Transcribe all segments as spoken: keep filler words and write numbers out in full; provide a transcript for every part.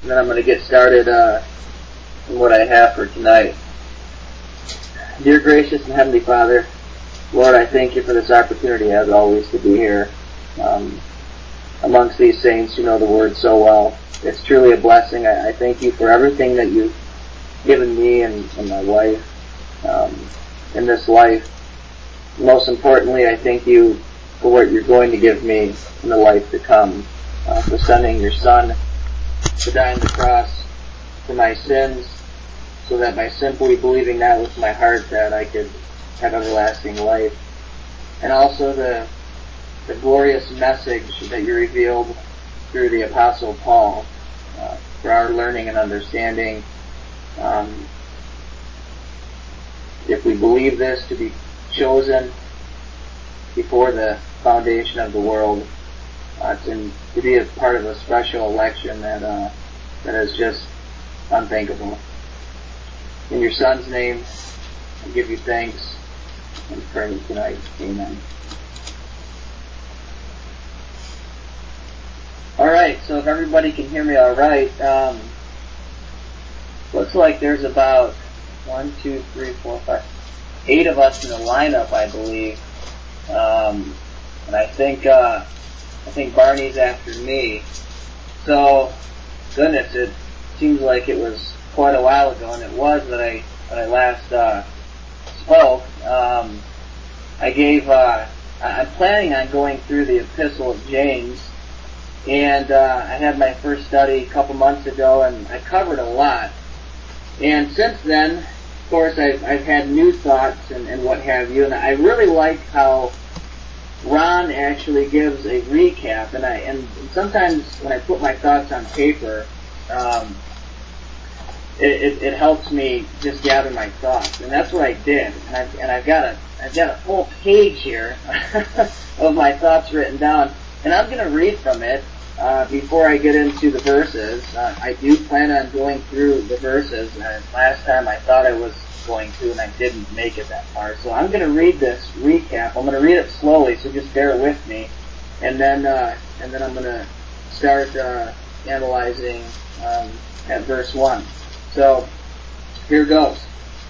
and then I'm going to get started uh, on what I have for tonight. Dear gracious and heavenly Father, Lord, I thank you for this opportunity, as always, to be here um, amongst these saints who know the Word so well. It's truly a blessing. I, I thank you for everything that you've given me and, and my wife um, in this life. Most importantly, I thank you for what you're going to give me in the life to come, uh, for sending your Son to die on the cross for my sins, so that by simply believing that with my heart that I could have everlasting life. And also the the glorious message that you revealed through the Apostle Paul uh, for our learning and understanding. Um, if we believe this to be chosen before the foundation of the world, uh, to, to be a part of a special election that uh, that is just unthinkable. In your Son's name, I give you thanks and pray tonight. Amen. Alright, so if everybody can hear me alright, um, looks like there's about one, two, three, four, five, eight of us in the lineup, I believe. Um, and I think, uh, I think Barney's after me. So, goodness, it seems like it was quite a while ago, and it was that I, that I last, uh, spoke. Um, I gave, uh, I'm planning on going through the Epistle of James, and, uh, I had my first study a couple months ago, and I covered a lot. And since then, of course, I've, I've had new thoughts and, and what have you, and I really like how Ron actually gives a recap, and I, and sometimes when I put my thoughts on paper, um, It, it, it helps me just gather my thoughts, and that's what I did. And I've, and I've got a I've got a whole page here of my thoughts written down, and I'm going to read from it uh, before I get into the verses. Uh, I do plan on going through the verses. And last time I thought I was going to, and I didn't make it that far. So I'm going to read this recap. I'm going to read it slowly, so just bear with me, and then uh, and then I'm going to start uh, analyzing um, at verse one. So, here goes.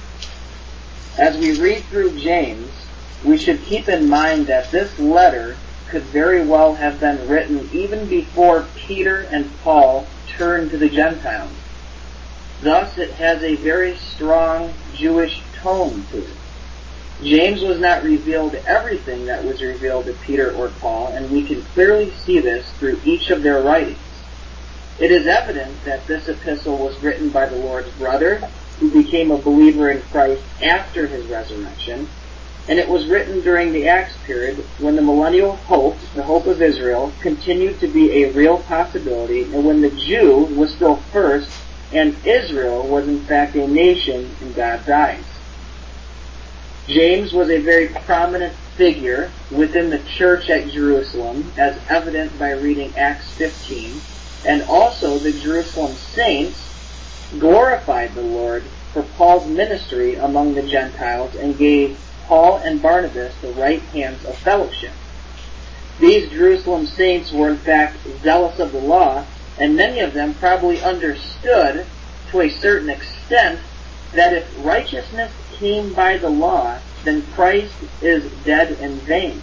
As we read through James, we should keep in mind that this letter could very well have been written even before Peter and Paul turned to the Gentiles. Thus, it has a very strong Jewish tone to it. James was not revealed everything that was revealed to Peter or Paul, and we can clearly see this through each of their writings. It is evident that this epistle was written by the Lord's brother, who became a believer in Christ after his resurrection, and it was written during the Acts period when the millennial hope, the hope of Israel, continued to be a real possibility, and when the Jew was still first, and Israel was in fact a nation in God's eyes. James was a very prominent figure within the church at Jerusalem, as evident by reading Acts fifteen, and also the Jerusalem saints glorified the Lord for Paul's ministry among the Gentiles and gave Paul and Barnabas the right hands of fellowship. These Jerusalem saints were in fact zealous of the law, and many of them probably understood to a certain extent that if righteousness came by the law, then Christ is dead in vain.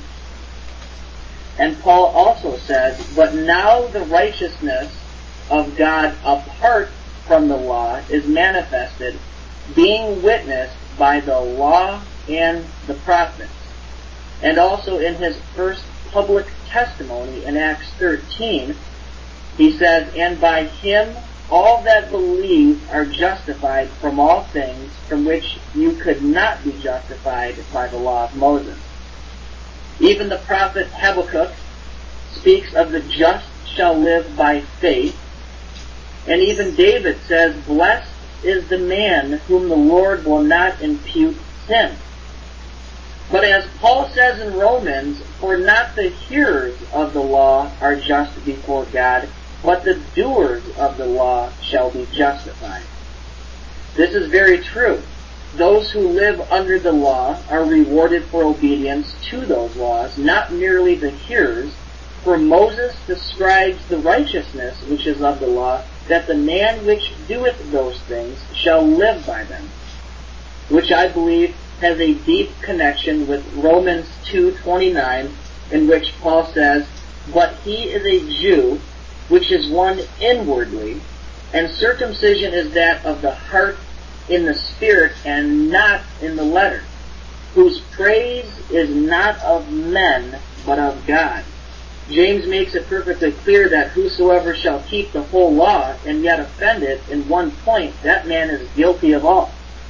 And Paul also says, but now the righteousness of God apart from the law is manifested, being witnessed by the law and the prophets. And also in his first public testimony in Acts thirteen, he says, and by him all that believe are justified from all things from which you could not be justified by the law of Moses. Even the prophet Habakkuk speaks of the just shall live by faith. And even David says, blessed is the man whom the Lord will not impute sin. But as Paul says in Romans, for not the hearers of the law are just before God, but the doers of the law shall be justified. This is very true. Those who live under the law are rewarded for obedience to those laws, not merely the hearers, for Moses describes the righteousness which is of the law that the man which doeth those things shall live by them, which I believe has a deep connection with Romans two twenty-nine, in which Paul says, "But he is a Jew, which is one inwardly, and circumcision is that of the heart in the spirit and not in the letter, whose praise is not of men, but of God." James makes it perfectly clear that whosoever shall keep the whole law and yet offend it in one point, that man is guilty of all.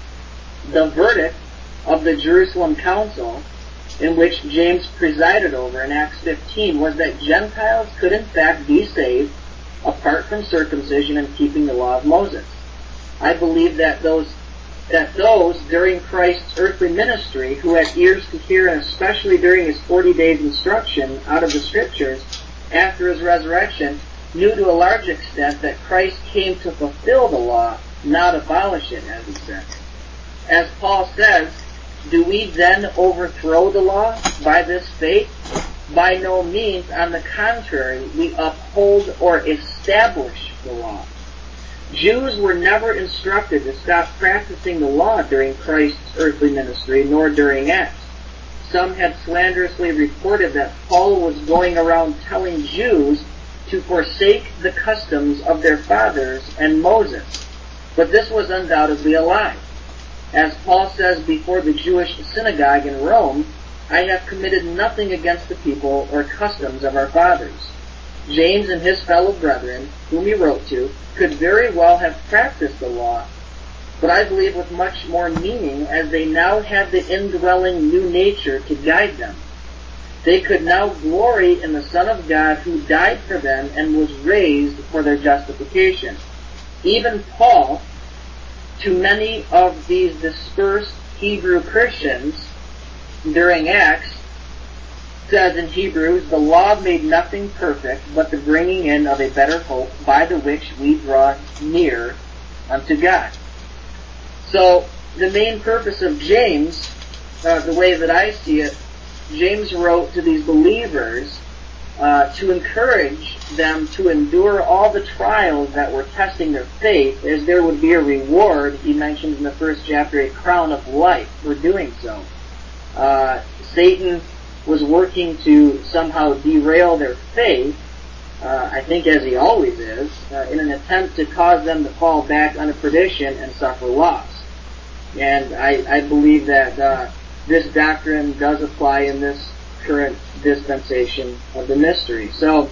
The verdict of the Jerusalem Council, in which James presided over in Acts fifteen, was that Gentiles could in fact be saved apart from circumcision and keeping the law of Moses. I believe that those that those during Christ's earthly ministry who had ears to hear, and especially during his forty days instruction out of the scriptures after his resurrection, knew to a large extent that Christ came to fulfill the law, not abolish it, as he said. As Paul says, do we then overthrow the law by this faith? By no means. On the contrary, we uphold or establish the law. Jews were never instructed to stop practicing the law during Christ's earthly ministry, nor during Acts. Some had slanderously reported that Paul was going around telling Jews to forsake the customs of their fathers and Moses, but this was undoubtedly a lie. As Paul says before the Jewish synagogue in Rome, "I have committed nothing against the people or customs of our fathers." James and his fellow brethren, whom he wrote to, could very well have practiced the law, but I believe with much more meaning, as they now had the indwelling new nature to guide them. They could now glory in the Son of God who died for them and was raised for their justification. Even Paul, to many of these dispersed Hebrew Christians during Acts, says in Hebrews, "The law made nothing perfect, but the bringing in of a better hope, by the which we draw near unto God." So, the main purpose of James, uh, the way that I see it, James wrote to these believers uh, to encourage them to endure all the trials that were testing their faith, as there would be a reward. He mentions in the first chapter a crown of life for doing so. Uh, Satan was working to somehow derail their faith, uh, I think as he always is, uh, in an attempt to cause them to fall back unto perdition and suffer loss. And I, I believe that uh, this doctrine does apply in this current dispensation of the mystery. So,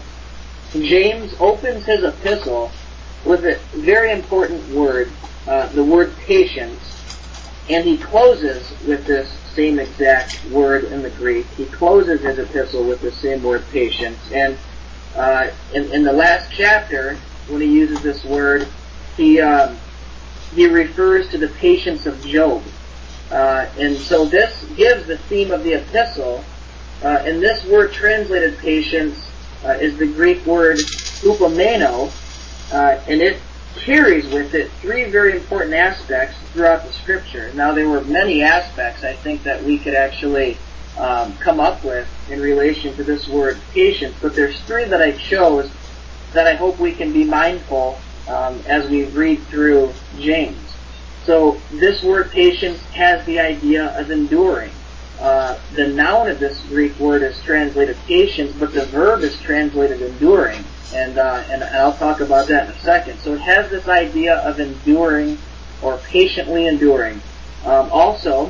James opens his epistle with a very important word, uh, the word patience, and he closes with this same exact word in the Greek. He closes his epistle with the same word, patience. And uh, in, in the last chapter, when he uses this word, he um, he refers to the patience of Job. Uh, and so this gives the theme of the epistle. Uh, and this word translated patience uh, is the Greek word upomeno, uh, and it carries with it three very important aspects throughout the Scripture. Now, there were many aspects, I think, that we could actually um, come up with in relation to this word patience, but there's three that I chose that I hope we can be mindful um, as we read through James. So, this word patience has the idea of enduring. Uh, the noun of this Greek word is translated patience, but the verb is translated enduring. And, uh, and I'll talk about that in a second. So it has this idea of enduring or patiently enduring. Um, also,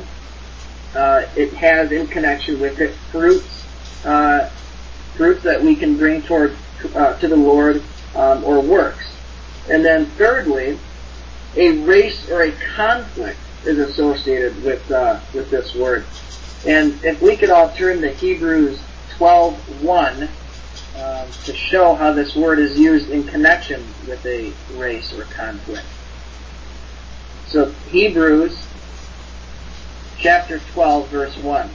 uh, it has in connection with it fruits, uh, fruits that we can bring toward uh, to the Lord um, or works. And then thirdly, a race or a conflict is associated with uh, with this word. And if we could all turn to Hebrews twelve one. Um, to show how this word is used in connection with a race or conflict. So, Hebrews chapter twelve, verse one.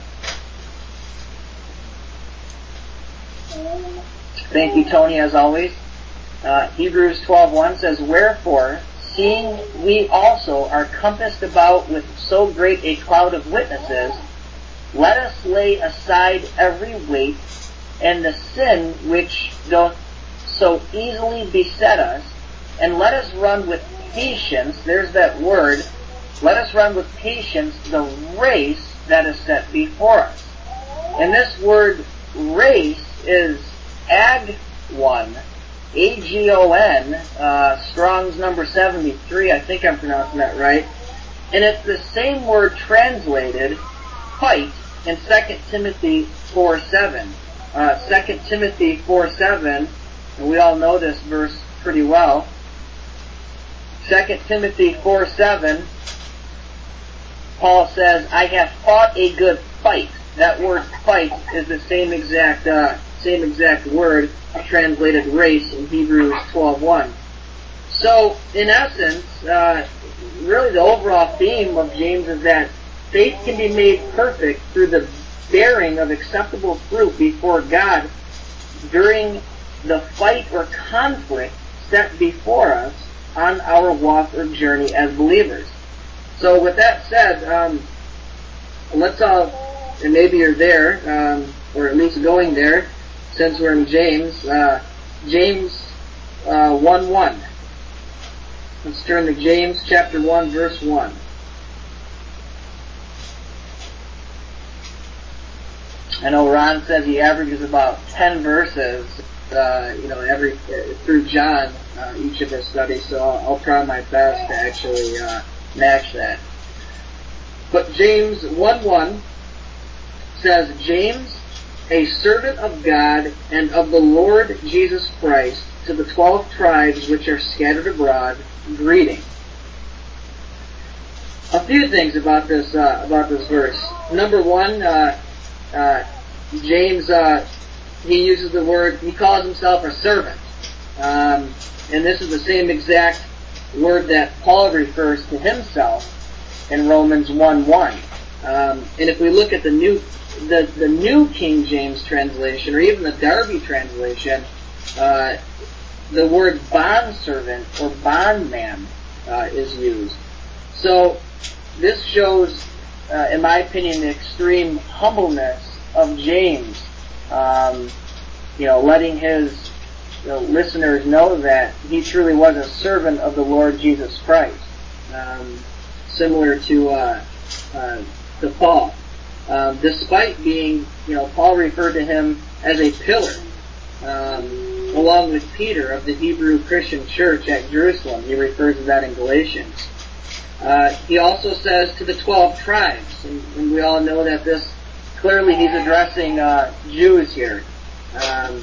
Thank you, Tony, as always. Uh, Hebrews twelve one says, "Wherefore, seeing we also are compassed about with so great a cloud of witnesses, let us lay aside every weight and the sin which doth so easily beset us, and let us run with patience, there's that word, let us run with patience the race that is set before us. And this word race is agon, A G O N, uh, Strong's number seventy-three, I think I'm pronouncing that right. And it's the same word translated fight in Second Timothy four seven. Uh, Second Timothy four seven, and we all know this verse pretty well. Second Timothy four seven, Paul says, I have fought a good fight. That word fight is the same exact uh, same exact word translated race in Hebrews twelve one. So, in essence, uh, really the overall theme of James is that faith can be made perfect through the bearing of acceptable fruit before God during the fight or conflict set before us on our walk or journey as believers. So with that said, um, let's all, and maybe you're there, um, or at least going there, since we're in James, uh, James uh, one one. Let's turn to James chapter one, verse one. I know Ron says he averages about ten verses, uh, you know, every uh, through John, uh, each of his studies. So I'll, I'll try my best to actually uh, match that. But James one one says, James, a servant of God and of the Lord Jesus Christ, to the twelve tribes which are scattered abroad, greeting. A few things about this uh, about this verse. Number one. Uh, Uh, James, uh, he uses the word, he calls himself a servant. Um, and this is the same exact word that Paul refers to himself in Romans one one. Um, and if we look at the new, the, the new King James translation, or even the Darby translation, uh, the word bondservant or bondman uh, is used. So this shows, Uh, in my opinion, the extreme humbleness of James, um, you know, letting his you know, listeners know that he truly was a servant of the Lord Jesus Christ, um, similar to uh, uh, to Paul. Um, despite being, you know, Paul referred to him as a pillar, um, along with Peter of the Hebrew Christian Church at Jerusalem. He refers to that in Galatians. Uh, he also says to the twelve tribes, and, and we all know that this, clearly he's addressing uh, Jews here. Um,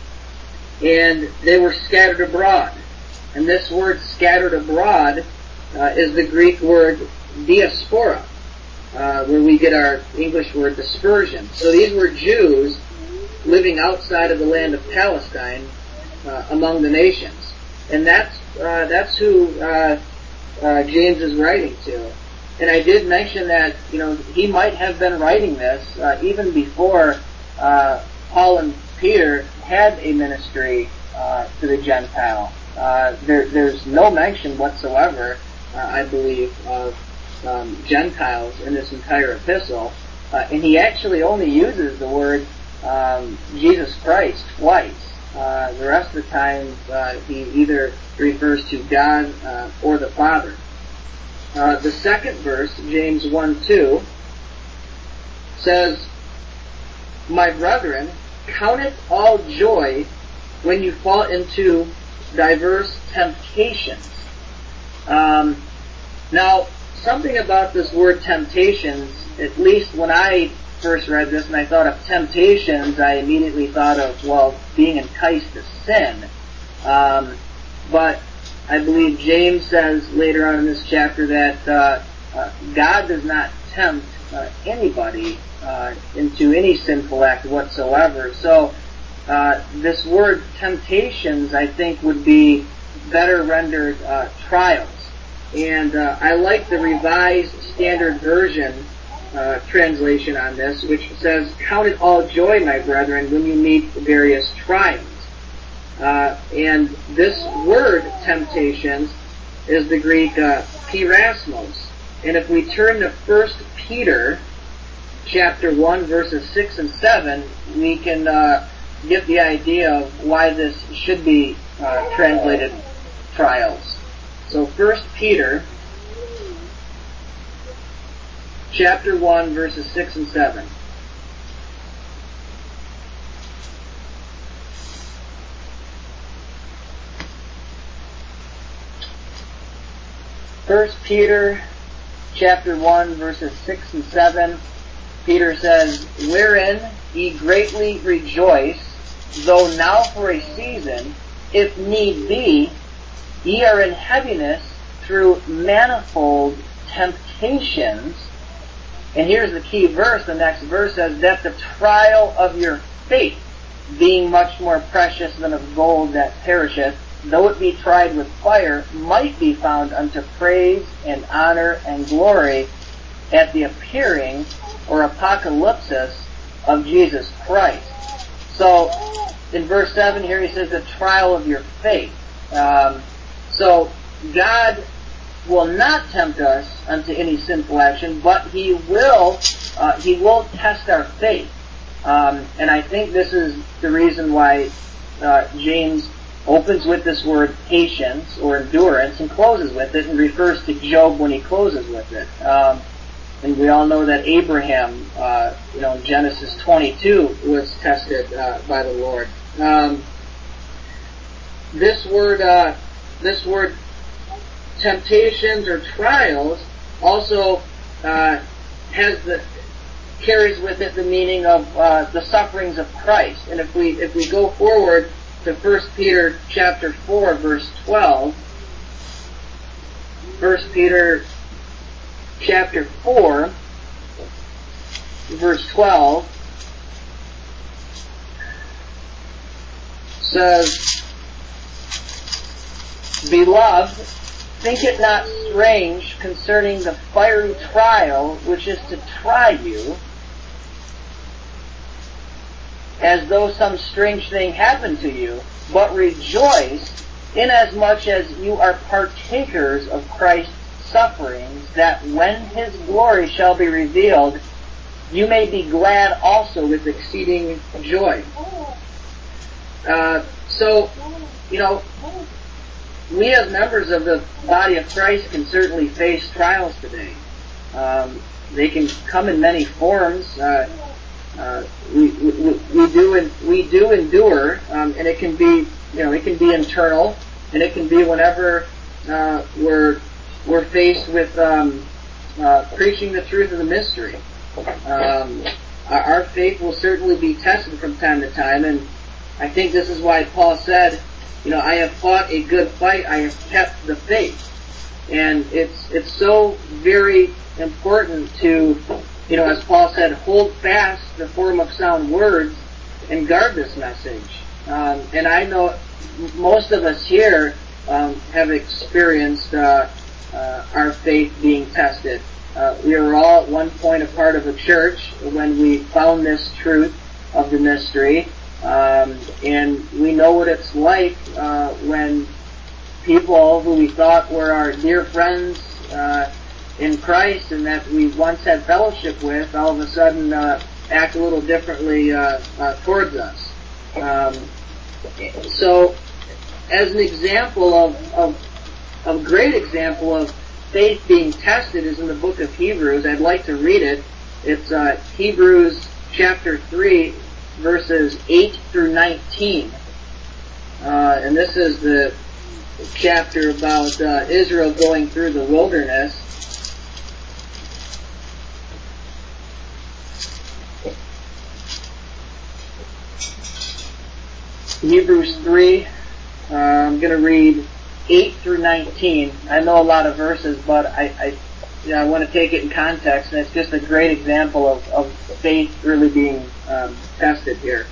and they were scattered abroad. And this word scattered abroad uh, is the Greek word diaspora, uh, where we get our English word dispersion. So these were Jews living outside of the land of Palestine uh, among the nations. And that's, uh, that's who... Uh, Uh, James is writing to. And I did mention that, you know, he might have been writing this uh, even before uh, Paul and Peter had a ministry uh, to the Gentile. Uh, there, there's no mention whatsoever, uh, I believe, of um, Gentiles in this entire epistle. Uh, and he actually only uses the word um, Jesus Christ twice. Uh, the rest of the time, uh, he either refers to God uh, or the Father. Uh, the second verse, James one two, says, My brethren, count it all joy when you fall into diverse temptations. Um, now, something about this word temptations, at least when I first read this and I thought of temptations, I immediately thought of, well, being enticed to sin. Um, but I believe James says later on in this chapter that uh, uh, God does not tempt uh, anybody uh, into any sinful act whatsoever. So uh, this word temptations, I think, would be better rendered uh, trials. And uh, I like the Revised Standard Version Uh, translation on this, which says, Count it all joy, my brethren, when you meet various trials. Uh, and this word, temptations, is the Greek uh, pirasmos. And if we turn to First Peter chapter one, verses six and seven, we can uh, get the idea of why this should be uh, translated trials. So First Peter chapter one, verses six and seven. First Peter chapter one, verses six and seven, Peter says, "Wherein ye greatly rejoice, though now for a season, if need be, ye are in heaviness through manifold temptations." And here's the key verse. The next verse says, "That the trial of your faith, being much more precious than of gold that perisheth, though it be tried with fire, might be found unto praise and honor and glory at the appearing or apocalypsis of Jesus Christ." So, in verse seven here he says, the trial of your faith. Um, so, God will not tempt us unto any sinful action, but He will, uh, He will test our faith. Um, and I think this is the reason why uh, James opens with this word patience or endurance and closes with it, and refers to Job when he closes with it. Um, and we all know that Abraham, uh, you know, in Genesis twenty-two, was tested uh, by the Lord. Um, this word, uh, this word, temptations or trials, also uh, has the carries with it the meaning of uh, the sufferings of Christ. And if we if we go forward to First Peter chapter four, verse twelve. First Peter chapter four, verse twelve says, "Beloved, think it not strange concerning the fiery trial which is to try you, as though some strange thing happened to you, but rejoice inasmuch as you are partakers of Christ's sufferings, that when His glory shall be revealed, you may be glad also with exceeding joy." Uh, so, you know, we as members of the body of Christ can certainly face trials today. Um, they can come in many forms. Uh, Uh, we, we, we do we do endure, um, and it can be you know it can be internal, and it can be whenever uh, we're we're faced with um, uh, preaching the truth of the mystery. Um, our, our faith will certainly be tested from time to time, and I think this is why Paul said, you know, "I have fought a good fight; I have kept the faith." And it's it's so very important to, you know, as Paul said, hold fast the form of sound words and guard this message. Um, and I know most of us here um, have experienced uh, uh, our faith being tested. Uh, we were all at one point a part of a church when we found this truth of the mystery, um, and we know what it's like uh, when people who we thought were our dear friends uh, in Christ and that we once had fellowship with, all of a sudden uh, act a little differently uh, uh, towards us. Um, so, as an example of, of, of a great example of faith being tested is in the book of Hebrews. I'd like to read it. It's uh, Hebrews chapter three, verses eight through nineteen. Uh, and this is the chapter about uh, Israel going through the wilderness. Hebrews three, uh, I'm going to read eight through nineteen. I know a lot of verses, but I, I, you know, I want to take it in context, and it's just a great example of, of faith really being um, tested here.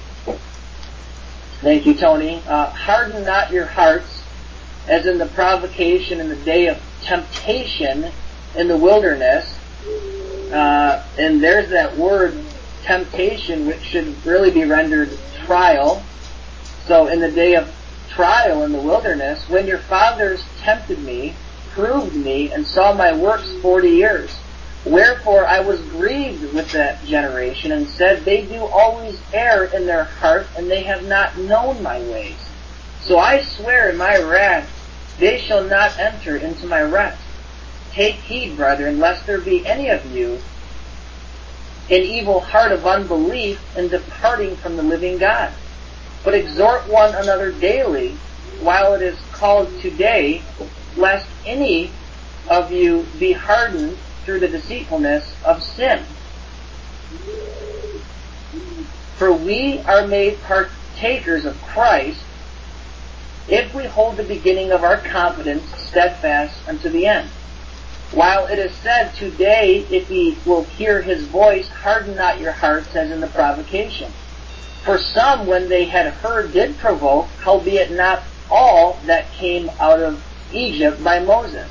Thank you, Tony. Uh, "Harden not your hearts, as in the provocation in the day of temptation in the wilderness." Uh, and there's that word, temptation, which should really be rendered trial. So in the day of trial in the wilderness, when your fathers tempted me, proved me, and saw my works forty years. Wherefore I was grieved with that generation, and said, they do always err in their heart, and they have not known my ways. So I swear in my wrath, they shall not enter into my rest. Take heed, brethren, lest there be any of you an evil heart of unbelief in departing from the living God. But exhort one another daily, while it is called today, lest any of you be hardened through the deceitfulness of sin. For we are made partakers of Christ, if we hold the beginning of our confidence steadfast unto the end. While it is said, today, if ye will hear his voice, harden not your hearts as in the provocation. For some, when they had heard, did provoke, howbeit not all that came out of Egypt by Moses.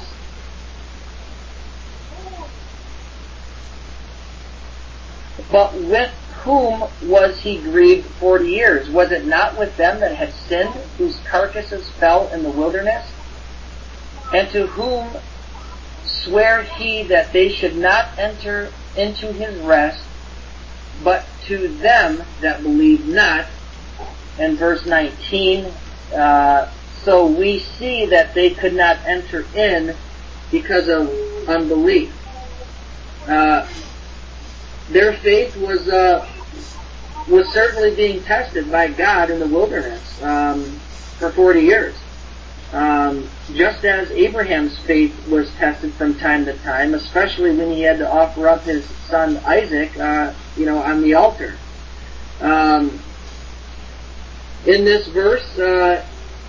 But with whom was he grieved forty years? Was it not with them that had sinned, whose carcasses fell in the wilderness? And to whom sware he that they should not enter into his rest, but to them that believe not? And verse nineteen, uh, so we see that they could not enter in because of unbelief. Uh, their faith was uh, was certainly being tested by God in the wilderness um, for forty years. Um, just as Abraham's faith was tested from time to time, especially when he had to offer up his son Isaac, uh, you know, on the altar. Um, in this verse, uh,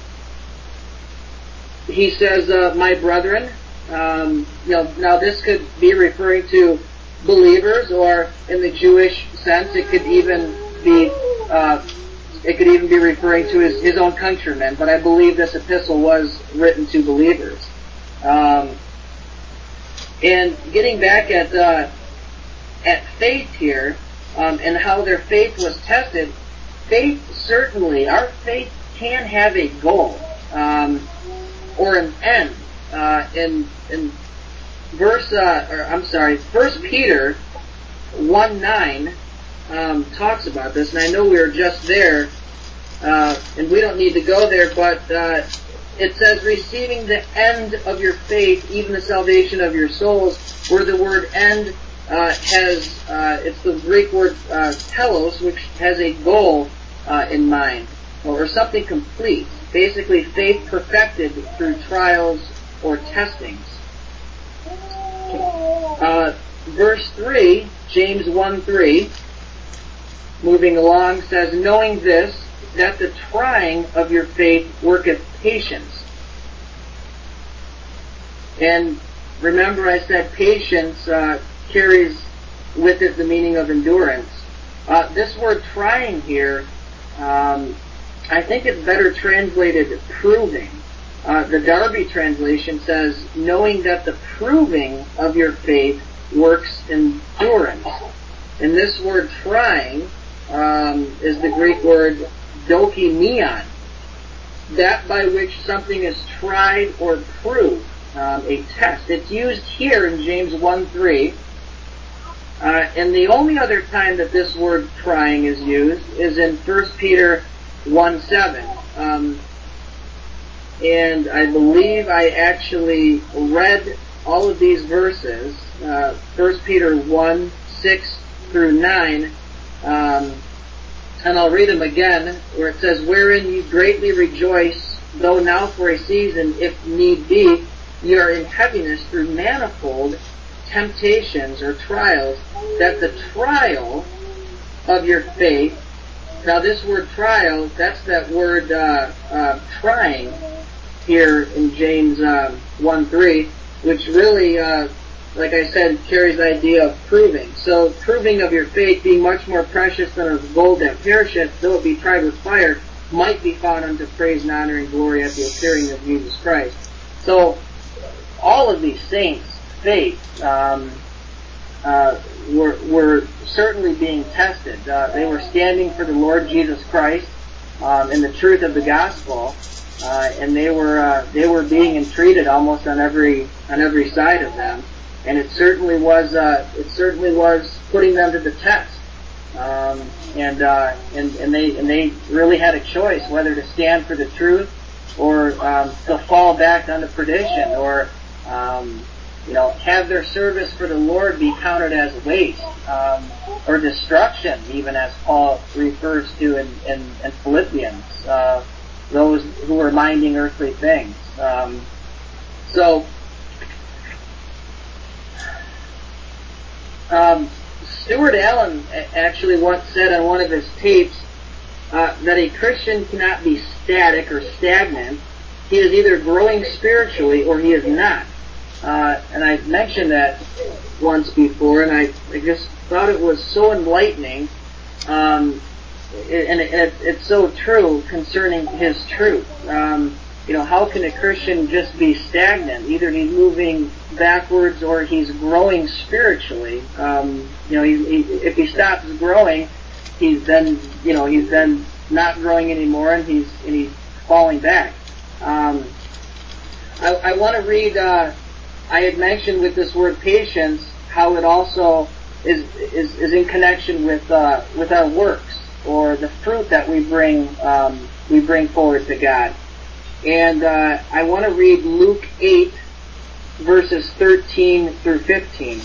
he says, uh, "My brethren," um, you know, now this could be referring to believers, or in the Jewish sense, it could even be. Uh, It could even be referring to his, his own countrymen, but I believe this epistle was written to believers. Um, and getting back at uh, at faith here, um, and how their faith was tested, faith certainly, our faith can have a goal, um, or an end. Uh, in in verse, uh, or I'm sorry, First Peter one nine. Um, talks about this, and I know we were just there, uh, and we don't need to go there, but uh, it says, receiving the end of your faith, even the salvation of your souls, where the word end uh, has, uh, it's the Greek word uh, telos, which has a goal uh, in mind, or something complete. Basically, faith perfected through trials or testings. Uh, verse three, James one three, moving along, says, knowing this, that the trying of your faith worketh patience. And remember I said patience uh, carries with it the meaning of endurance. Uh, this word trying here, um, I think it's better translated proving. Uh, the Darby translation says, knowing that the proving of your faith works endurance. And this word trying um, is the Greek word dokimion, that by which something is tried or proved, um, a test. It's used here in James one three, uh, and the only other time that this word trying is used is in First Peter one seven. Um, and I believe I actually read all of these verses, uh, First Peter one six through nine, um, and I'll read them again, where it says, wherein you greatly rejoice, though now for a season, if need be, you are in heaviness through manifold temptations or trials, that the trial of your faith, now this word trial, that's that word uh, uh, trying here in James uh, one three, which really, uh, like I said, carries the idea of proving. So proving of your faith, being much more precious than of gold that perisheth, though it be tried with fire, might be found unto praise and honor and glory at the appearing of Jesus Christ. So all of these saints' faith um, uh, were, were certainly being tested. Uh, they were standing for the Lord Jesus Christ um, in the truth of the gospel, uh, and they were uh, they were being entreated almost on every on every side of them. And it certainly was uh, it certainly was putting them to the test. Um, and uh, and and they and they really had a choice whether to stand for the truth or um, to fall back unto perdition, or um, you know, have their service for the Lord be counted as waste, um, or destruction, even as Paul refers to in, in, in Philippians, uh, those who are minding earthly things. Um, so, um, Stuart Allen actually once said on one of his tapes uh, that a Christian cannot be static or stagnant. He is either growing spiritually or he is not. Uh, and I mentioned that once before, and I, I just thought it was so enlightening, um, and it, it, it's so true concerning his truth. Um, you know, how can a Christian just be stagnant? Either he's moving backwards or he's growing spiritually. Um, you know, he, he, if he stops growing, he's then, you know, he's then not growing anymore, and he's and he's falling back. Um, I, I want to read. Uh, I had mentioned with this word patience how it also is is, is in connection with uh, with our works, or the fruit that we bring um, we bring forward to God. And uh, I want to read Luke eight, verses thirteen through fifteen.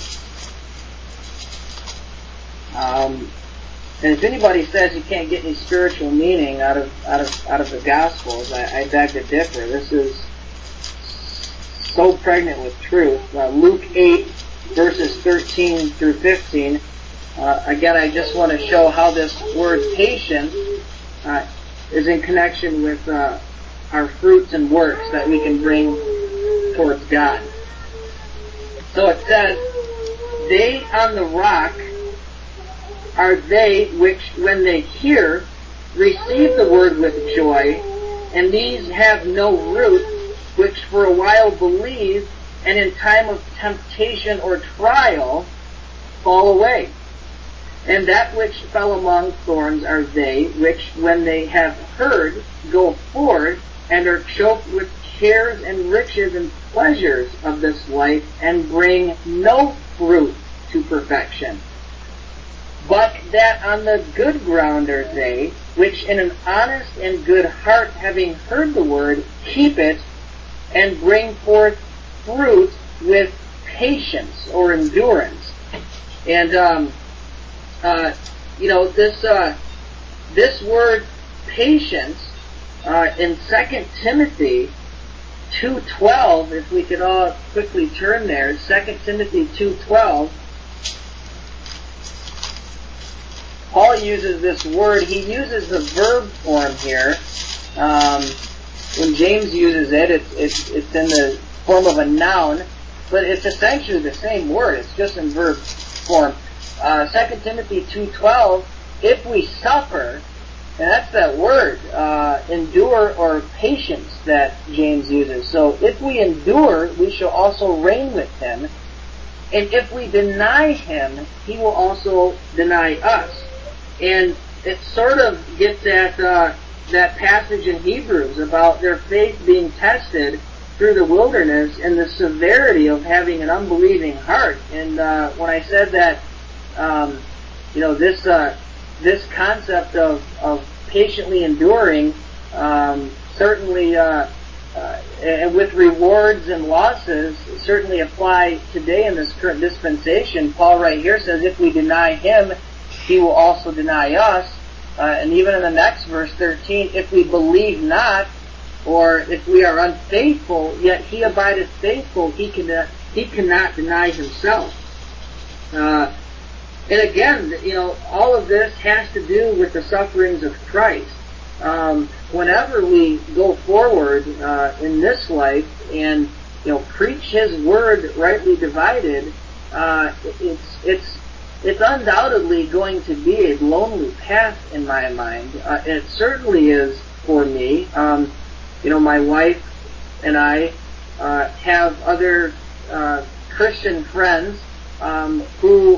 Um, and if anybody says you can't get any spiritual meaning out of out of out of the Gospels, I, I beg to differ. This is so pregnant with truth. Uh, Luke eight, verses thirteen through fifteen. Uh, again, I just want to show how this word patience uh, is in connection with uh, our fruits and works that we can bring towards God. So it says, "They on the rock are they which, when they hear, receive the word with joy, and these have no root, which for a while believe, and in time of temptation or trial fall away. And that which fell among thorns are they, which when they have heard, go forward, and are choked with cares and riches and pleasures of this life, and bring no fruit to perfection. But that on the good ground are they, which in an honest and good heart, having heard the word, keep it, and bring forth fruit with patience or endurance." And um, uh, you know, this uh, this word patience uh, in Second Timothy two twelve, if we could all quickly turn there, Second Timothy two twelve. Paul uses this word. He uses the verb form here. Um, when James uses it, it's, it's, it's in the form of a noun, but it's essentially the same word. It's just in verb form. Uh, Second Timothy two twelve, if we suffer, and that's that word, uh, endure or patience that James uses. So if we endure, we shall also reign with him. And if we deny him, he will also deny us. And it sort of gets at uh, that passage in Hebrews about their faith being tested through the wilderness and the severity of having an unbelieving heart. And uh, when I said that, um, you know, this uh, this concept of, of patiently enduring um, certainly, uh, uh, and with rewards and losses, certainly apply today in this current dispensation. Paul right here says, if we deny him, he will also deny us. Uh, and even in the next verse, thirteen, if we believe not, or if we are unfaithful, yet he abideth faithful, he cannot, he cannot deny himself. Uh, and again, you know, all of this has to do with the sufferings of Christ. Um, whenever we go forward uh, in this life and, you know, preach his word rightly divided, uh, it's it's it's undoubtedly going to be a lonely path in my mind. Uh, it certainly is for me. Um, you know, my wife and I uh, have other uh, Christian friends um, who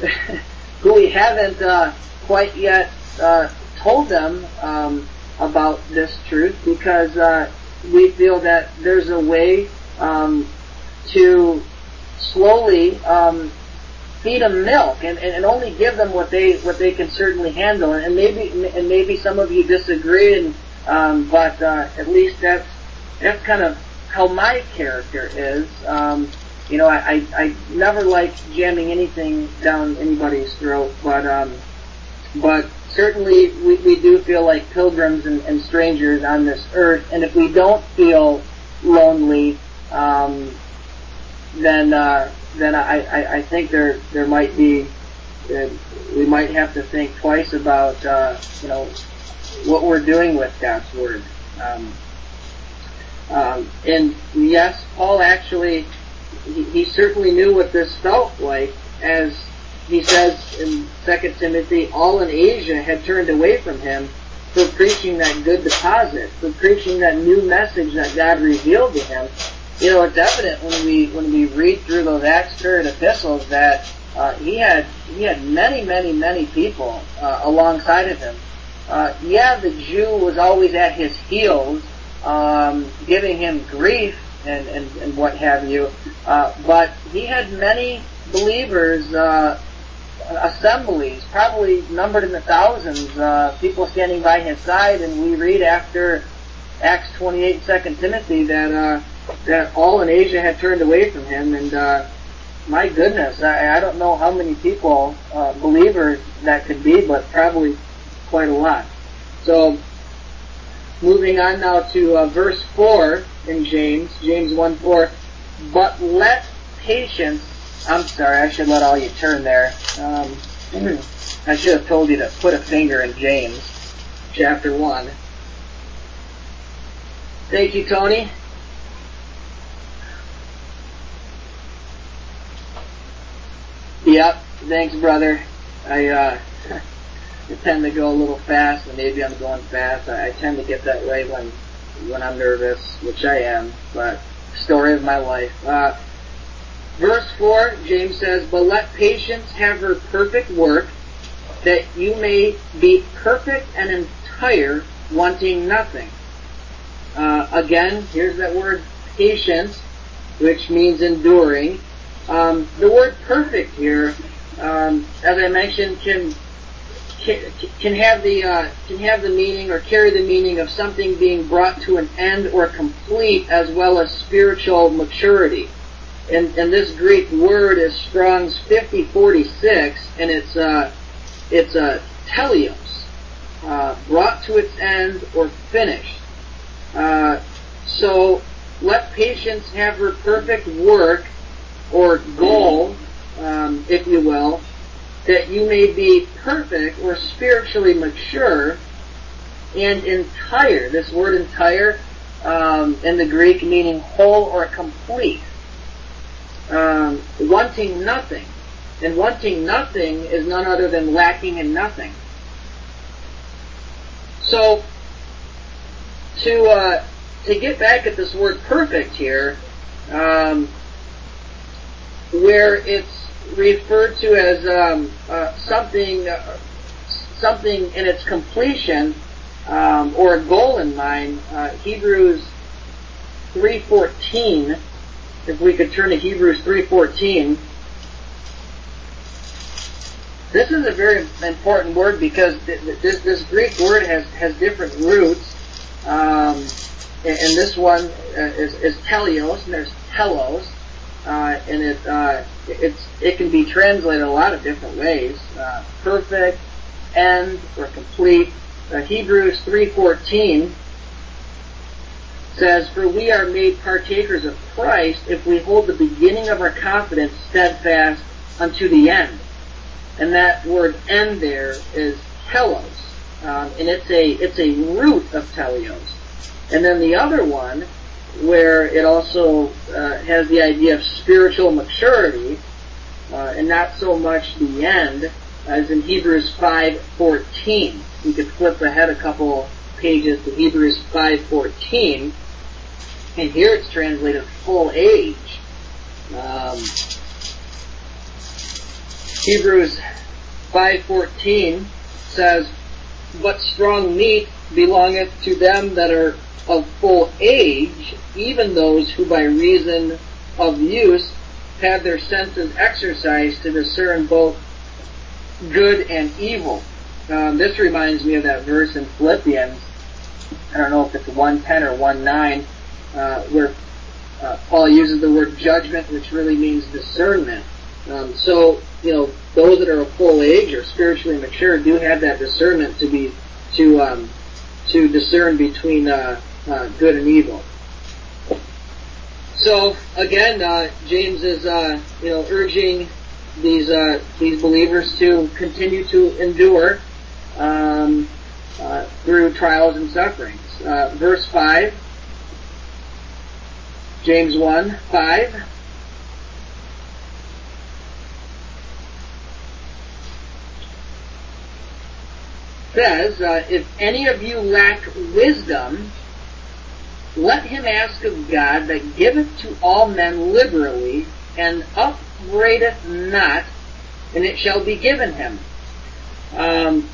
who we haven't uh, quite yet uh, told them um, about this truth, because uh, we feel that there's a way um, to slowly um, feed them milk and, and only give them what they what they can certainly handle. And maybe and maybe some of you disagree, and um, but uh, at least that's that's kind of how my character is. Um, you know, I, I, I never like jamming anything down anybody's throat, but um, but certainly we, we do feel like pilgrims and, and strangers on this earth, and if we don't feel lonely, um, then uh, then I, I, I think there there might be uh, we might have to think twice about uh, you know what we're doing with God's word. Um, um, and yes, Paul actually he, he certainly knew what this felt like, as he says in Second Timothy, all in Asia had turned away from him for preaching that good deposit, for preaching that new message that God revealed to him. You know, it's evident when we when we read through those Acts period epistles that uh, he had he had many, many, many people uh, alongside of him. Uh, yeah, the Jew was always at his heels, um, giving him grief and, and, and what have you, uh, but he had many believers, uh, assemblies, probably numbered in the thousands, uh, people standing by his side, and we read after Acts twenty-eight, Second Timothy, that uh, that all in Asia had turned away from him, and uh, my goodness, I, I don't know how many people, uh, believers that could be, but probably quite a lot. So, moving on now to uh, verse four in James, James one four, but let patience, I'm sorry, I should let all you turn there. Um, I should have told you to put a finger in James, chapter one. Thank you, Tony. Yep, thanks, brother. I, uh, I tend to go a little fast, and maybe I'm going fast. I, I tend to get that way when when I'm nervous, which I am, but story of my life. Uh, verse four, James says, but let patience have her perfect work, that you may be perfect and entire, wanting nothing. Uh, again, here's that word patience, which means enduring. Um, the word perfect here, um, as I mentioned, can can, can have the uh, can have the meaning or carry the meaning of something being brought to an end or complete, as well as spiritual maturity. And, and this Greek word is Strong's fifty forty-six, and it's uh, it's a uh, teleos, uh, brought to its end or finished. Uh, so let patience have her perfect work or goal, um, if you will, that you may be perfect or spiritually mature and entire. This word entire um, in the Greek meaning whole or complete. Um, wanting nothing. And wanting nothing is none other than lacking in nothing. So, to uh, to get back at this word perfect here, um, where it's referred to as um, uh, something uh, something in its completion um, or a goal in mind, uh, Hebrews three fourteen. If we could turn to Hebrews three fourteen. This is a very important word because this, this Greek word has, has different roots. Um, and this one is, is teleos, and there's telos. Uh, and it uh, it's it can be translated a lot of different ways. Uh, perfect, end, or complete. Uh, Hebrews three fourteen says, "For we are made partakers of Christ if we hold the beginning of our confidence steadfast unto the end." And that word "end" there is telos, um, and it's a it's a root of teleos. And then the other one, where it also uh, has the idea of spiritual maturity, uh, and not so much the end, as in Hebrews five fourteen. We could flip ahead a couple pages to Hebrews five fourteen, and here it's translated full age. Um, Hebrews five fourteen says, "But strong meat belongeth to them that are of full age, even those who by reason of use have their senses exercised to discern both good and evil." Um, this reminds me of that verse in Philippians. I don't know if it's one ten or one nine, uh, where uh, Paul uses the word judgment, which really means discernment. Um, so, you know, those that are of full age or spiritually mature do have that discernment to be to um, to discern between uh, uh, good and evil. So again, uh, James is uh, you know urging these uh, these believers to continue to endure um, uh, through trials and sufferings. Uh, verse five, James one five. Says, uh, if any of you lack wisdom, let him ask of God that giveth to all men liberally, and upbraideth not, and it shall be given him. Um,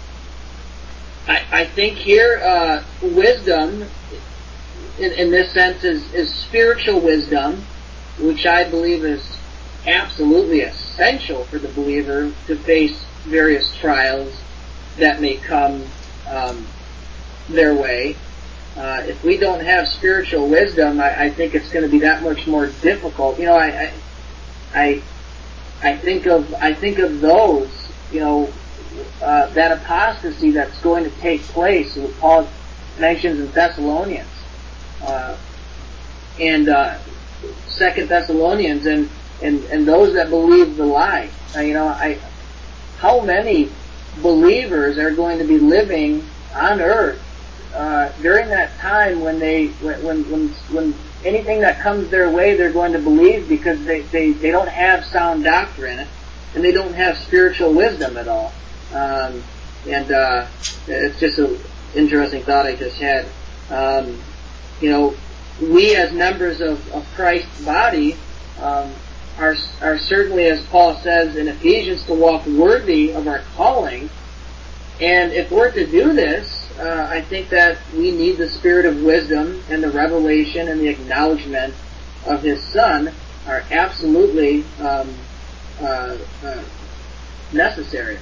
I, I think here, uh, wisdom, in, in this sense, is, is spiritual wisdom, which I believe is absolutely essential for the believer to face various trials that may come um, their way. Uh, if we don't have spiritual wisdom, I, I think it's going to be that much more difficult. You know, I, I, I think of I think of those, you know, uh, that apostasy that's going to take place, what Paul mentions in Thessalonians, uh, and uh, Second Thessalonians, and, and and those that believe the lie. Uh, you know, I how many believers are going to be living on earth uh, during that time when they when, when when anything that comes their way they're going to believe, because they, they, they don't have sound doctrine and they don't have spiritual wisdom at all. Um, and uh, it's just an interesting thought I just had. Um, you know, we as members of, of Christ's body um, Are, are certainly, as Paul says in Ephesians, to walk worthy of our calling. And if we're to do this, uh, I think that we need the spirit of wisdom and the revelation and the acknowledgement of His Son are absolutely um, uh, uh, necessary.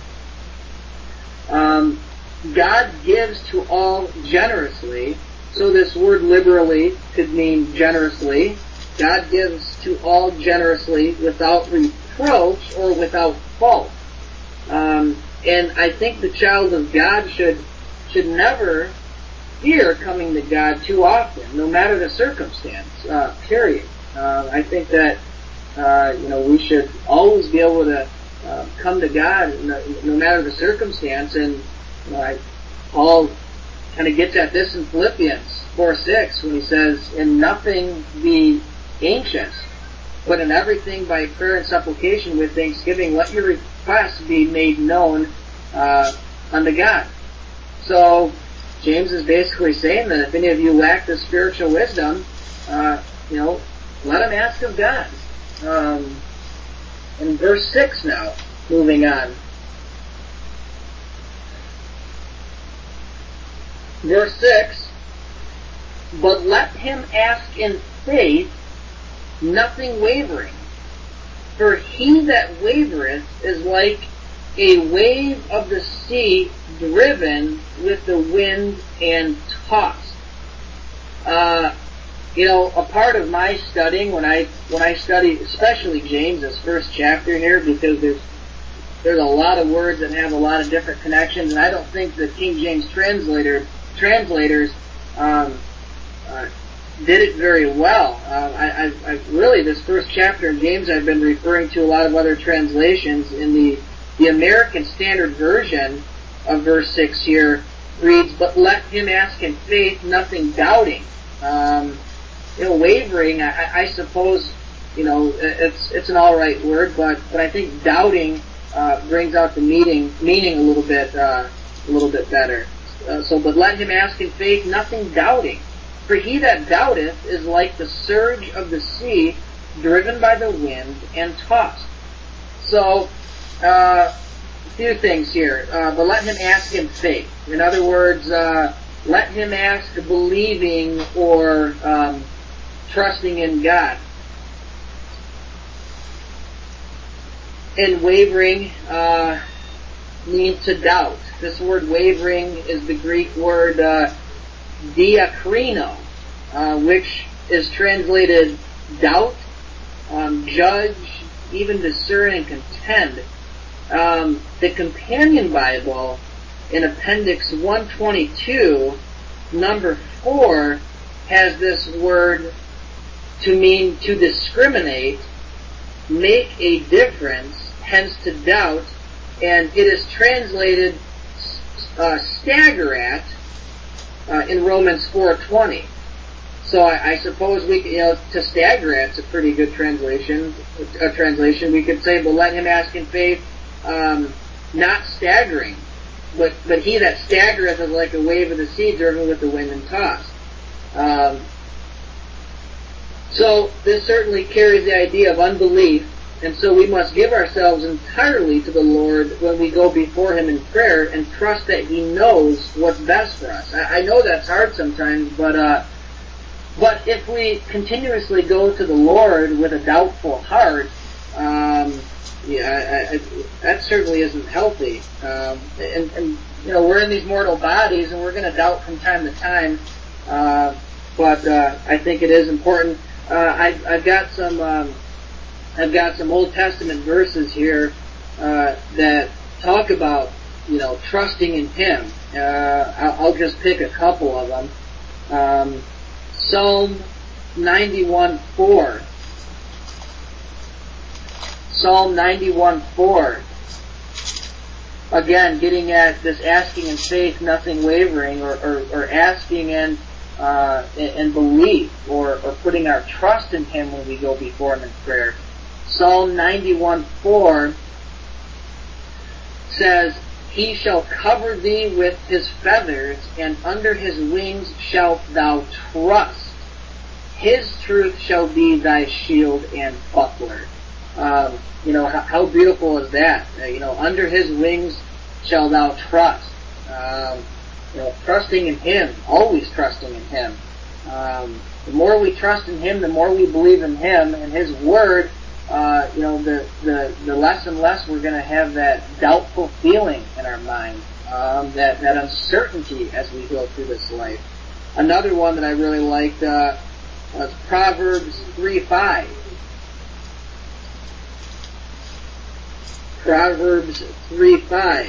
Um, God gives to all generously, so this word liberally could mean generously. God gives to all generously, without reproach or without fault. Um, and I think the child of God should should never fear coming to God too often, no matter the circumstance. Uh, period. Uh, I think that uh, you know we should always be able to uh, come to God, no, no matter the circumstance. And you know, I, Paul kind of gets at this in Philippians four six when he says, "In nothing be anxious, but in everything by prayer and supplication with thanksgiving, let your requests be made known uh, unto God." So James is basically saying that if any of you lack the spiritual wisdom, uh, you know, let him ask of God. Um, in verse six now, moving on. Verse six, but let him ask in faith, nothing wavering. For he that wavereth is like a wave of the sea driven with the wind and tossed. Uh, you know, a part of my studying, when I when I study, especially James's first chapter here, because there's there's a lot of words that have a lot of different connections, and I don't think the King James translator translators um, uh, did it very well. Uh, I, I, I really, this first chapter in James, I've been referring to a lot of other translations. In the the American Standard Version of verse six here reads, "But let him ask in faith, nothing doubting." Um, you know, wavering, I, I suppose, you know, it's it's an all right word, but but I think doubting uh, brings out the meaning meaning a little bit uh, a little bit better. Uh, so, but let him ask in faith, nothing doubting. For he that doubteth is like the surge of the sea, driven by the wind and tossed. So, uh, a few things here. Uh, but let him ask in faith. In other words, uh, let him ask believing or um, trusting in God. And wavering uh, means to doubt. This word wavering is the Greek word uh, diakrino, uh, which is translated doubt, um, judge, even discern and contend. Um, the Companion Bible in Appendix one twenty-two, number four, has this word to mean to discriminate, make a difference, hence to doubt, and it is translated uh, stagger at uh, in Romans four twenty. So I, I suppose we, you know, to stagger at's a pretty good translation. A translation we could say, but let him ask in faith, um, not staggering, but but he that staggereth is like a wave of the sea driven with the wind and tossed. Um, so this certainly carries the idea of unbelief, and so we must give ourselves entirely to the Lord when we go before Him in prayer and trust that He knows what's best for us. I, I know that's hard sometimes, but uh, but if we continuously go to the Lord with a doubtful heart, um, yeah, I, I, that certainly isn't healthy. Um, and, and you know, we're in these mortal bodies, and we're going to doubt from time to time. Uh, but uh, I think it is important. Uh, I, I've got some. Um, I've got some Old Testament verses here uh, that talk about, you know, trusting in Him. Uh, I'll, I'll just pick a couple of them. Um, Psalm ninety-one four. Psalm ninety-one four. Again, getting at this asking in faith, nothing wavering, or, or, or asking in uh, in belief, or, or putting our trust in Him when we go before Him in prayer. Psalm ninety-one four says, He shall cover thee with His feathers, and under His wings shalt thou trust. His truth shall be thy shield and buckler. Um, you know, how, how beautiful is that? Uh, you know, under His wings shall thou trust. Um, you know, trusting in Him, always trusting in Him. Um, the more we trust in Him, the more we believe in Him and His Word. Uh, you know, the, the, the less and less we're going to have that doubtful feeling in our mind, um, that, that uncertainty as we go through this life. Another one that I really liked uh, was Proverbs three five. Proverbs three five.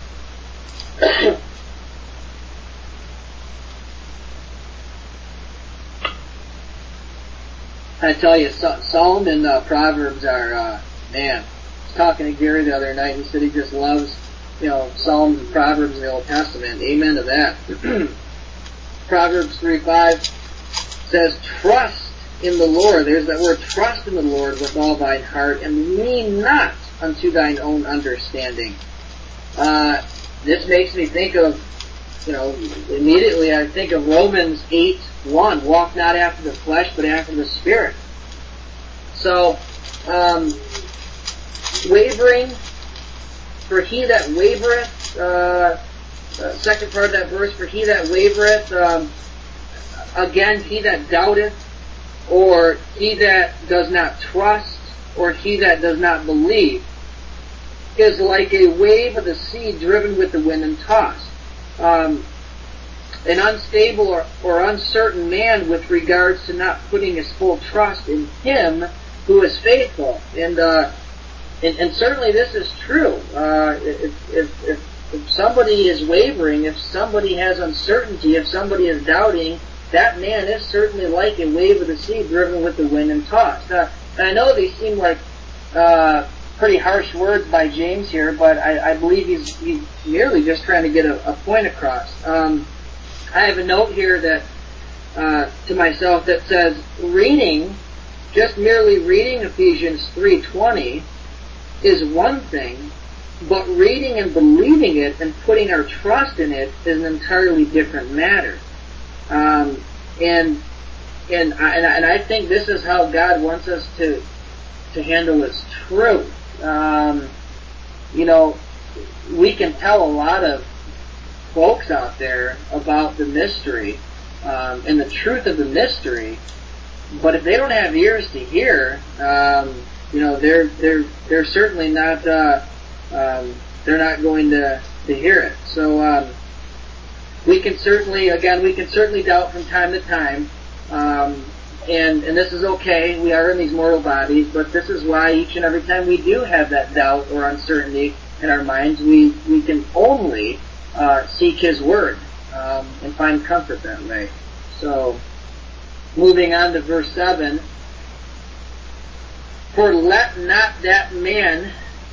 I tell you, Psalm and uh, Proverbs are, uh, man, I was talking to Gary the other night, and he said he just loves, you know, Psalms and Proverbs in the Old Testament. Amen to that. Proverbs three five says, trust in the Lord. There's that word, trust in the Lord with all thine heart, and lean not unto thine own understanding. Uh, this makes me think of, you know, immediately I think of Romans eight one, walk not after the flesh, but after the Spirit. So, um, wavering, for he that wavereth, uh, uh, second part of that verse, for he that wavereth, um, again, he that doubteth, or he that does not trust, or he that does not believe, is like a wave of the sea driven with the wind and tossed. Um, an unstable or, or uncertain man with regards to not putting his full trust in Him who is faithful. And uh, and, and certainly this is true. Uh, if, if, if, if somebody is wavering, if somebody has uncertainty, if somebody is doubting, that man is certainly like a wave of the sea driven with the wind and tossed. Uh, and I know these seem like uh, pretty harsh words by James here, but I, I believe he's, he's merely just trying to get a, a point across. Um, I have a note here that uh, to myself that says, reading, just merely reading Ephesians three twenty is one thing, but reading and believing it and putting our trust in it is an entirely different matter. Um, and and I, and I and I think this is how God wants us to to handle His truth. Um, you know, we can tell a lot of folks out there about the mystery um, and the truth of the mystery, but if they don't have ears to hear, um, you know, they're they're they're certainly not uh, um, they're not going to to hear it. So um, we can certainly, again, we can certainly doubt from time to time, Um, and, and this is okay. We are in these mortal bodies, but this is why each and every time we do have that doubt or uncertainty in our minds, we, we can only uh, seek His Word um, and find comfort that way. So, moving on to verse seven. For let not that man...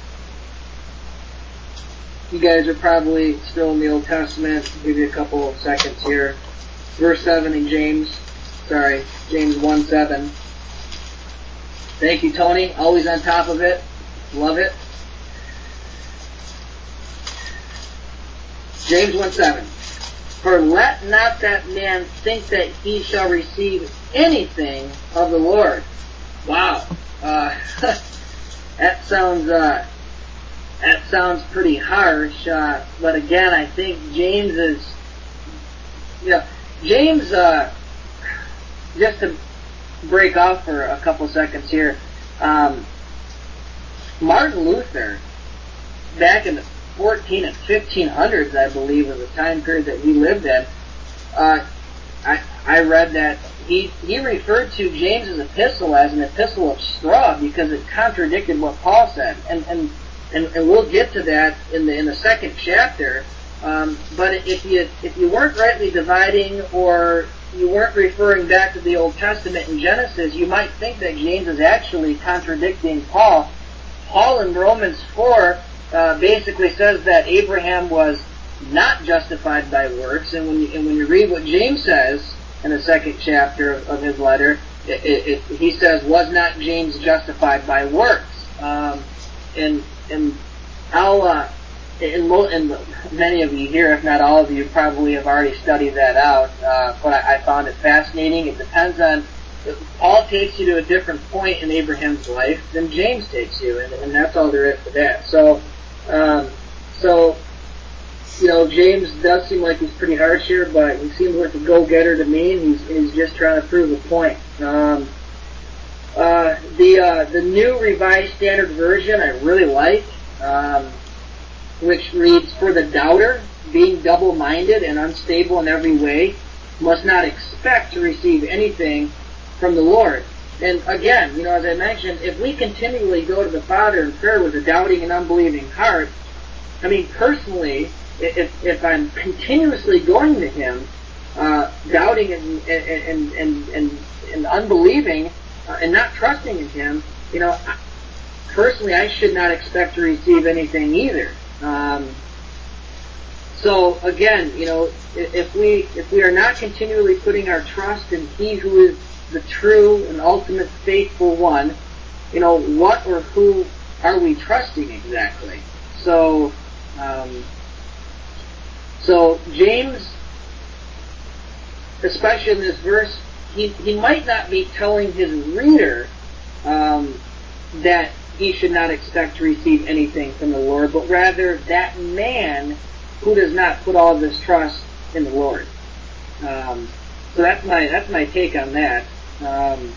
You guys are probably still in the Old Testament. I'll give you a couple of seconds here. Verse seven in James. Sorry, James one seven. Thank you, Tony. Always on top of it. Love it. James one seven. For let not that man think that he shall receive anything of the Lord. Wow. Uh, that sounds, uh, that sounds pretty harsh, uh, but again, I think James is, you know, James, uh, just to break off for a couple seconds here, um, Martin Luther, back in the fourteen and fifteen hundreds, I believe, was the time period that he lived in, uh, I, I read that he, he referred to James's epistle as an epistle of straw because it contradicted what Paul said. And, and, and, and we'll get to that in the, in the second chapter. Um, but if you, if you weren't rightly dividing or you weren't referring back to the Old Testament in Genesis, you might think that James is actually contradicting Paul. Paul in Romans four, uh, basically says that Abraham was not justified by works, and when you, and when you read what James says in the second chapter of, of his letter, it, it, it, he says, was not James justified by works? Um, and and I'll, uh, and, mo- and many of you here, if not all of you, probably have already studied that out, uh, but I, I found it fascinating. It depends on, Paul takes you to a different point in Abraham's life than James takes you, and, and that's all there is to that. So, um, so, you know, James does seem like he's pretty harsh here, but he seems like a go-getter to me, and he's, he's just trying to prove a point. Um, uh, the uh, the New Revised Standard Version I really like, um, which reads, for the doubter, being double-minded and unstable in every way, must not expect to receive anything from the Lord. And again, you know, as I mentioned, if we continually go to the Father in prayer with a doubting and unbelieving heart, I mean, personally, if, if I'm continuously going to Him, uh, doubting and, and, and, and, and unbelieving, uh, and not trusting in Him, you know, personally, I should not expect to receive anything either. Um, so again, you know, if we, if we are not continually putting our trust in He who is the true and ultimate faithful one, you know, what or who are we trusting exactly? So, um, so James, especially in this verse, he, he might not be telling his reader um, that he should not expect to receive anything from the Lord, but rather that man who does not put all of his trust in the Lord. Um, so that's my that's my take on that. Um,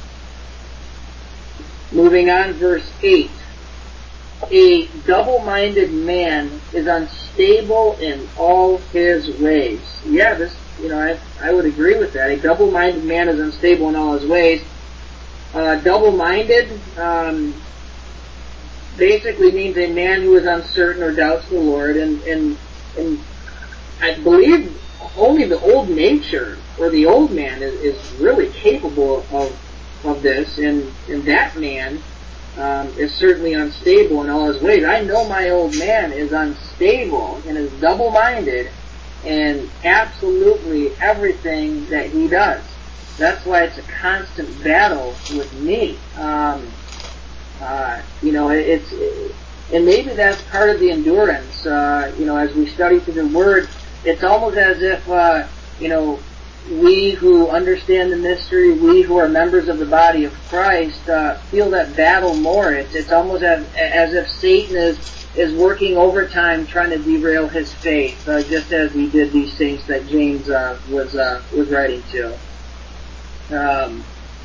moving on, verse eight. A double-minded man is unstable in all his ways. Yeah, this, you know, I, I would agree with that. A double-minded man is unstable in all his ways. Uh, double-minded um, basically means a man who is uncertain or doubts the Lord, and, and, and I believe only the old nature or the old man is, is really capable of of this, and, and that man um, is certainly unstable in all his ways. I know my old man is unstable and is double-minded in absolutely everything that he does. That's why it's a constant battle with me. Um, uh, you know, it, it's, it, and maybe that's part of the endurance. Uh, you know, as we study through the Word, it's almost as if, uh, you know, we who understand the mystery, we who are members of the body of Christ, uh, feel that battle more. It's, it's almost as, as if Satan is, is working overtime trying to derail his faith, uh, just as he did these saints that James uh, was uh, was writing to. Um,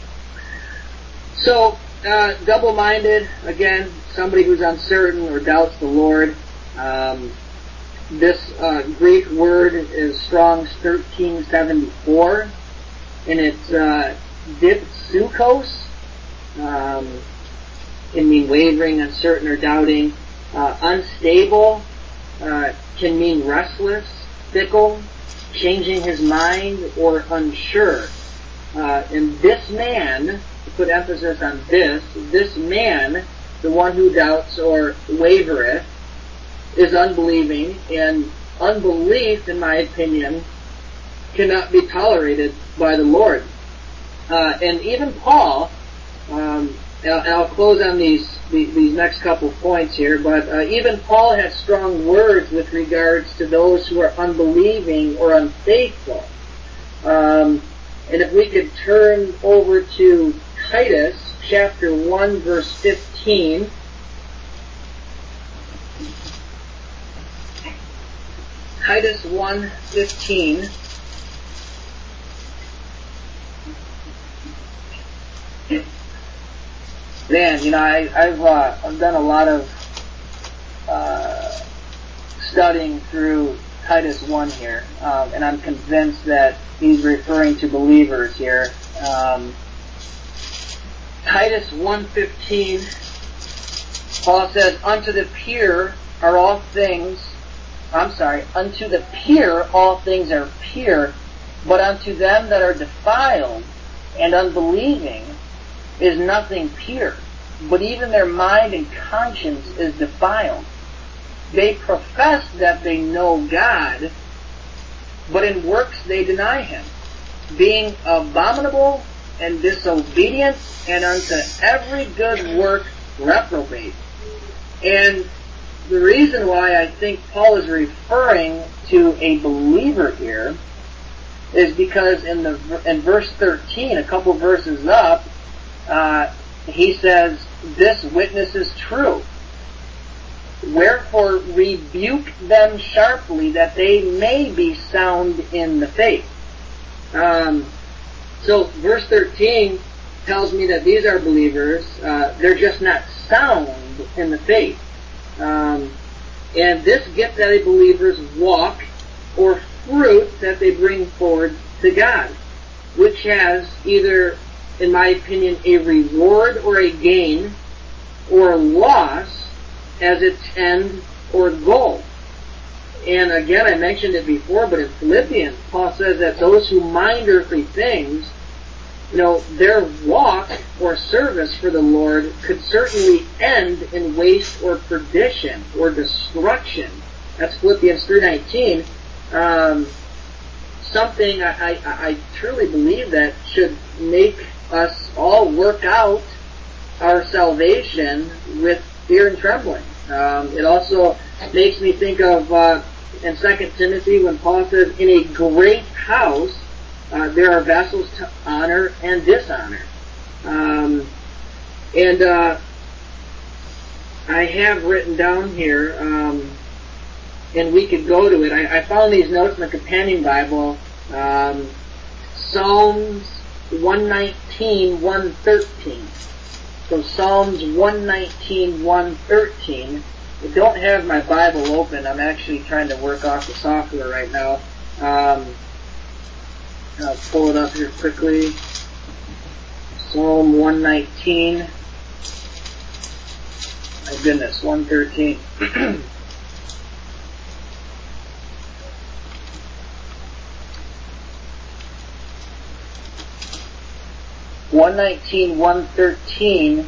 so, uh, double-minded, again, somebody who's uncertain or doubts the Lord. Um, this uh, Greek word is Strong's thirteen seventy-four. and it's uh, dipsukos. Um, can mean wavering, uncertain, or doubting. Uh, unstable uh, can mean restless, fickle, changing his mind, or unsure. Uh, and this man, to put emphasis on this, this man, the one who doubts or wavereth, is unbelieving, and unbelief, in my opinion, cannot be tolerated by the Lord. Uh, and even Paul, um, and I'll close on these these next couple points here, but uh, even Paul has strong words with regards to those who are unbelieving or unfaithful. Um, and if we could turn over to Titus chapter one, verse fifteen. Titus one fifteen. Man, you know, I, I've uh, I've done a lot of uh, studying through Titus one here, um, and I'm convinced that he's referring to believers here. Um, Titus one fifteen, Paul says, "Unto the pure are all things." I'm sorry, unto the pure all things are pure, but unto them that are defiled and unbelieving is nothing pure, but even their mind and conscience is defiled. They profess that they know God, but in works they deny Him, being abominable and disobedient, and unto every good work reprobate. And the reason why I think Paul is referring to a believer here is because in the in verse thirteen, a couple verses up, uh, he says, "This witness is true. Wherefore rebuke them sharply, that they may be sound in the faith." Um, so verse thirteen tells me that these are believers. Uh, they're just not sound in the faith. Um, and this gift that a believer's walk or fruit that they bring forward to God, which has either, in my opinion, a reward or a gain or a loss as its end or goal. And again, I mentioned it before, but in Philippians, Paul says that those who mind earthly things, you know, their walk or service for the Lord could certainly end in waste or perdition or destruction. That's Philippians three nineteen. Um, something I, I, I truly believe that should make us all work out our salvation with fear and trembling. Um, it also makes me think of uh, in Second Timothy when Paul says, "In a great house Uh, there are vessels to honor and dishonor." Um, and uh, I have written down here, um, and we could go to it. I, I found these notes in the Companion Bible. Um, Psalms one nineteen, one thirteen. So Psalms one nineteen, one thirteen. I don't have my Bible open. I'm actually trying to work off the software right now. Um, I'll pull it up here quickly. Psalm one nineteen. My goodness, one thirteen. one nineteen, one thirteen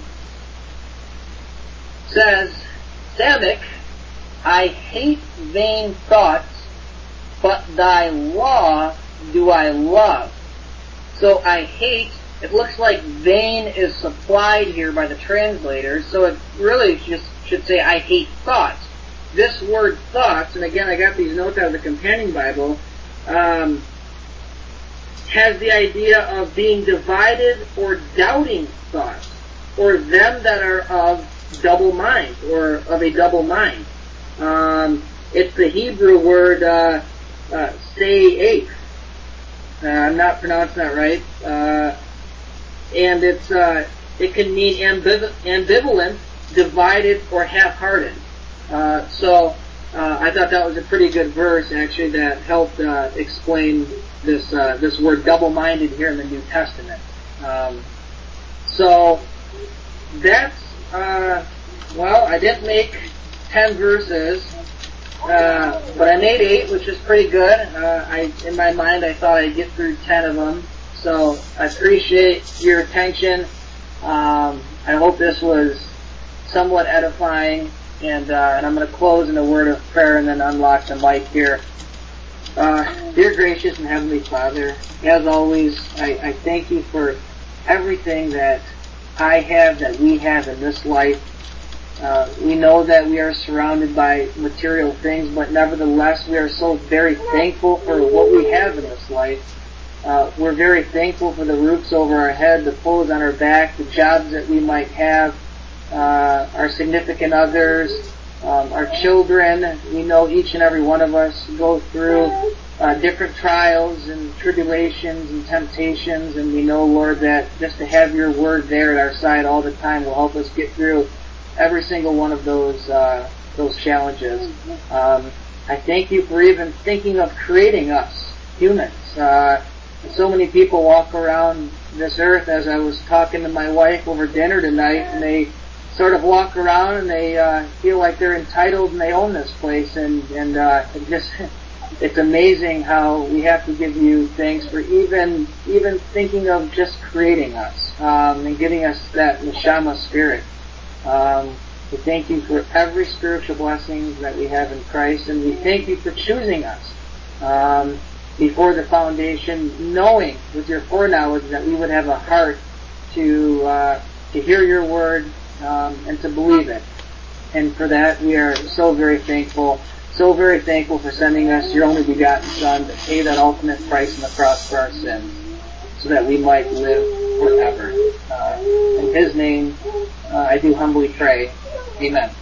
says, "Samech, I hate vain thoughts, but thy law do I love." So I hate, it looks like vain is supplied here by the translators, so it really just should say I hate thoughts. This word thoughts, and again I got these notes out of the Companion Bible, um, has the idea of being divided or doubting thoughts, or them that are of double mind, or of a double mind. Um, it's the Hebrew word uh, uh, se'ef. Uh, I'm not pronouncing that right. Uh, and it's uh, it can mean ambiv- ambivalent, divided, or half-hearted. Uh, so uh, I thought that was a pretty good verse, actually, that helped uh, explain this uh, this word double-minded here in the New Testament. Um, so that's uh, well, I didn't make ten verses, uh, but I made eight, which is pretty good. Uh, I in my mind I thought I'd get through ten of them. So I appreciate your attention. Um, I hope this was somewhat edifying, and, uh, and I'm going to close in a word of prayer and then unlock the mic here. Uh, dear gracious and heavenly Father, as always, I, I thank you for everything that I have, that we have in this life. Uh, we know that we are surrounded by material things, but nevertheless, we are so very thankful for what we have in this life. Uh, we're very thankful for the roofs over our head, the clothes on our back, the jobs that we might have, uh, our significant others, um, our children. We know each and every one of us go through uh, different trials and tribulations and temptations, and we know, Lord, that just to have your word there at our side all the time will help us get through every single one of those uh, those challenges. Um, I thank you for even thinking of creating us, humans. Uh, So many people walk around this earth, as I was talking to my wife over dinner tonight, and they sort of walk around and they uh, feel like they're entitled and they own this place, and, and uh, it just it's amazing how we have to give you thanks for even even thinking of just creating us um, and giving us that neshama spirit. Um, we thank you for every spiritual blessing that we have in Christ, and we thank you for choosing us. Um, before the foundation, knowing with your foreknowledge that we would have a heart to uh, to hear your word um, and to believe it. And for that, we are so very thankful, so very thankful for sending us your only begotten Son to pay that ultimate price on the cross for our sins, so that we might live forever. Uh, in His name, uh, I do humbly pray. Amen.